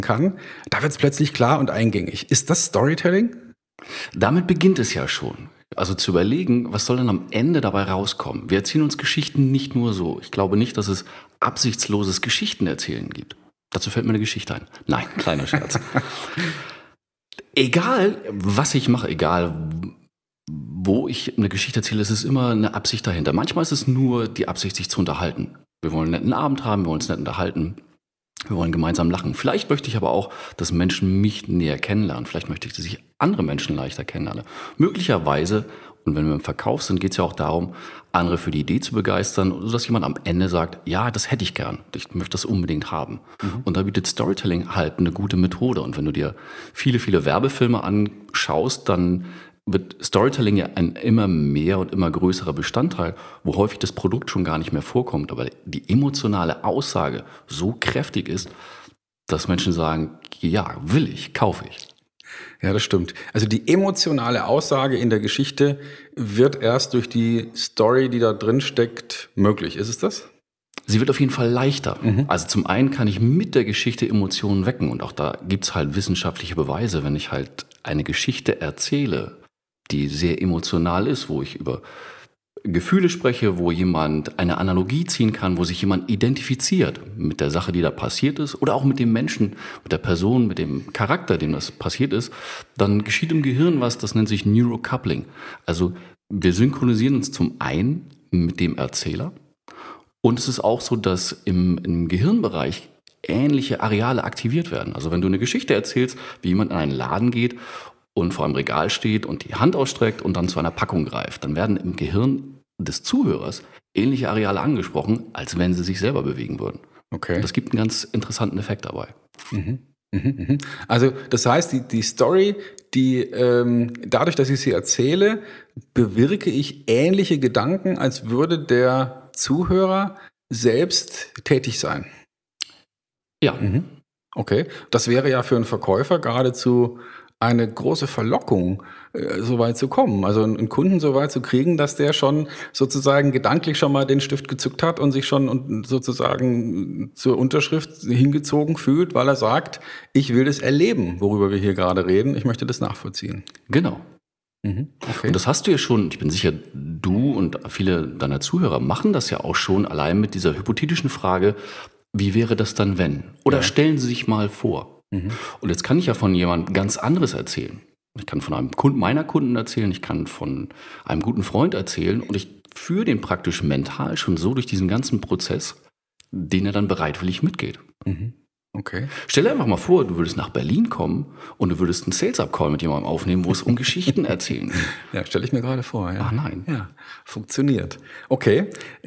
kann, da wird es plötzlich klar und eingängig. Ist das Storytelling? Damit beginnt es ja schon. Also zu überlegen, was soll denn am Ende dabei rauskommen? Wir erzählen uns Geschichten nicht nur so. Ich glaube nicht, dass es absichtsloses Geschichtenerzählen gibt. Dazu fällt mir eine Geschichte ein. Nein, kleiner Scherz. Egal, was ich mache, egal wo ich eine Geschichte erzähle, es ist immer eine Absicht dahinter. Manchmal ist es nur die Absicht, sich zu unterhalten. Wir wollen einen netten Abend haben, wir wollen uns nett unterhalten. Wir wollen gemeinsam lachen. Vielleicht möchte ich aber auch, dass Menschen mich näher kennenlernen. Vielleicht möchte ich, dass ich andere Menschen leichter kennenlerne. Möglicherweise, und wenn wir im Verkauf sind, geht es ja auch darum, andere für die Idee zu begeistern, sodass jemand am Ende sagt, ja, das hätte ich gern. Ich möchte das unbedingt haben. Und da bietet Storytelling halt eine gute Methode. Und wenn du dir viele, viele Werbefilme anschaust, dann wird Storytelling ja ein immer mehr und immer größerer Bestandteil, wo häufig das Produkt schon gar nicht mehr vorkommt, aber die emotionale Aussage so kräftig ist, dass Menschen sagen, ja, will ich, kaufe ich. Ja, das stimmt. Also die emotionale Aussage in der Geschichte wird erst durch die Story, die da drin steckt, möglich. Ist es das? Sie wird auf jeden Fall leichter. Also zum einen kann ich mit der Geschichte Emotionen wecken und auch da gibt es halt wissenschaftliche Beweise, wenn ich halt eine Geschichte erzähle, die sehr emotional ist, wo ich über Gefühle spreche, wo jemand eine Analogie ziehen kann, wo sich jemand identifiziert mit der Sache, die da passiert ist oder auch mit dem Menschen, mit der Person, mit dem Charakter, dem das passiert ist, dann geschieht im Gehirn was, das nennt sich Neurocoupling. Also wir synchronisieren uns zum einen mit dem Erzähler und es ist auch so, dass im Gehirnbereich ähnliche Areale aktiviert werden. Also wenn du eine Geschichte erzählst, wie jemand in einen Laden geht und vor einem Regal steht und die Hand ausstreckt und dann zu einer Packung greift, dann werden im Gehirn des Zuhörers ähnliche Areale angesprochen, als wenn sie sich selber bewegen würden. Okay. Und das gibt einen ganz interessanten Effekt dabei. Also das heißt, die Story, dadurch, dass ich sie erzähle, bewirke ich ähnliche Gedanken, als würde der Zuhörer selbst tätig sein. Ja. Okay. Das wäre ja für einen Verkäufer geradezu eine große Verlockung, so weit zu kommen. Also einen Kunden so weit zu kriegen, dass der schon sozusagen gedanklich schon mal den Stift gezückt hat und sich schon sozusagen zur Unterschrift hingezogen fühlt, weil er sagt, ich will das erleben, worüber wir hier gerade reden. Ich möchte das nachvollziehen. Genau. Okay. Und das hast du ja schon, ich bin sicher, du und viele deiner Zuhörer machen das ja auch schon, allein mit dieser hypothetischen Frage, wie wäre das dann, wenn? Oder stellen Sie sich mal vor. Und jetzt kann ich ja von jemand ganz anderes erzählen. Ich kann von einem Kunden meiner Kunden erzählen, ich kann von einem guten Freund erzählen und ich führe den praktisch mental schon so durch diesen ganzen Prozess, den er dann bereitwillig mitgeht. Okay. Stell dir einfach mal vor, du würdest nach Berlin kommen und du würdest einen Sales-Up-Call mit jemandem aufnehmen, wo es um Geschichten erzählen geht. Ja, stelle ich mir gerade vor. Ja. Ach nein. Ja, funktioniert. Okay.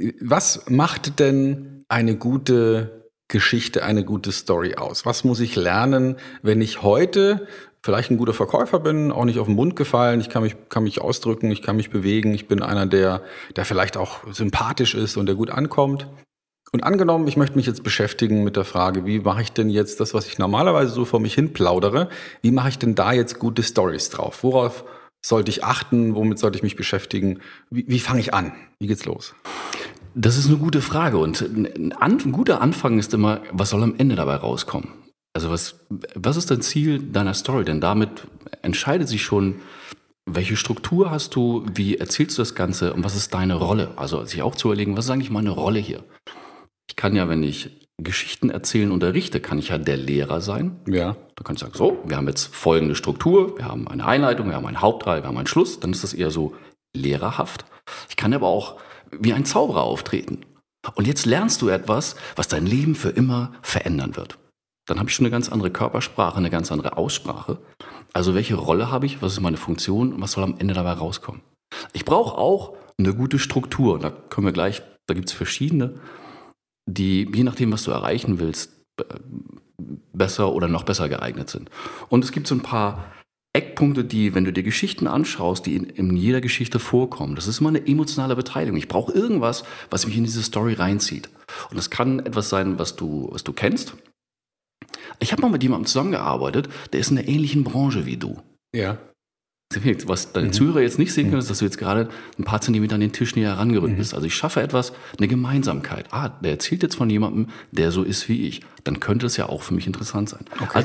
Was macht denn eine gute Geschichte, eine gute Story aus? Was muss ich lernen, wenn ich heute vielleicht ein guter Verkäufer bin, auch nicht auf den Mund gefallen, ich kann mich ausdrücken, ich kann mich bewegen, ich bin einer, der vielleicht auch sympathisch ist und der gut ankommt. Und angenommen, ich möchte mich jetzt beschäftigen mit der Frage, wie mache ich denn jetzt das, was ich normalerweise so vor mich hin plaudere, wie mache ich denn da jetzt gute Stories drauf? Worauf sollte ich achten? Womit sollte ich mich beschäftigen? Wie fange ich an? Wie geht's los? Das ist eine gute Frage und ein guter Anfang ist immer, was soll am Ende dabei rauskommen? Also was ist dein Ziel deiner Story? Denn damit entscheidet sich schon, welche Struktur hast du, wie erzählst du das Ganze und was ist deine Rolle? Also sich auch zu überlegen, was ist eigentlich meine Rolle hier? Ich kann ja, wenn ich Geschichten erzählen unterrichte, kann ich ja der Lehrer sein. Ja. Da kann ich sagen, so, wir haben jetzt folgende Struktur, wir haben eine Einleitung, wir haben einen Hauptteil, wir haben einen Schluss, dann ist das eher so lehrerhaft. Ich kann aber auch wie ein Zauberer auftreten. Und jetzt lernst du etwas, was dein Leben für immer verändern wird. Dann habe ich schon eine ganz andere Körpersprache, eine ganz andere Aussprache. Also welche Rolle habe ich, was ist meine Funktion und was soll am Ende dabei rauskommen? Ich brauche auch eine gute Struktur. Da können wir gleich, da gibt es verschiedene, die je nachdem, was du erreichen willst, besser oder noch besser geeignet sind. Und es gibt so ein paar Eckpunkte, die, wenn du dir Geschichten anschaust, die in jeder Geschichte vorkommen, das ist immer eine emotionale Beteiligung. Ich brauche irgendwas, was mich in diese Story reinzieht. Und das kann etwas sein, was du kennst. Ich habe mal mit jemandem zusammengearbeitet, der ist in einer ähnlichen Branche wie du. Ja. Was deine Zuhörer jetzt nicht sehen können, ist, dass du jetzt gerade ein paar Zentimeter an den Tisch näher herangerückt bist. Also ich schaffe etwas, eine Gemeinsamkeit. Der erzählt jetzt von jemandem, der so ist wie ich. Dann könnte es ja auch für mich interessant sein. Okay.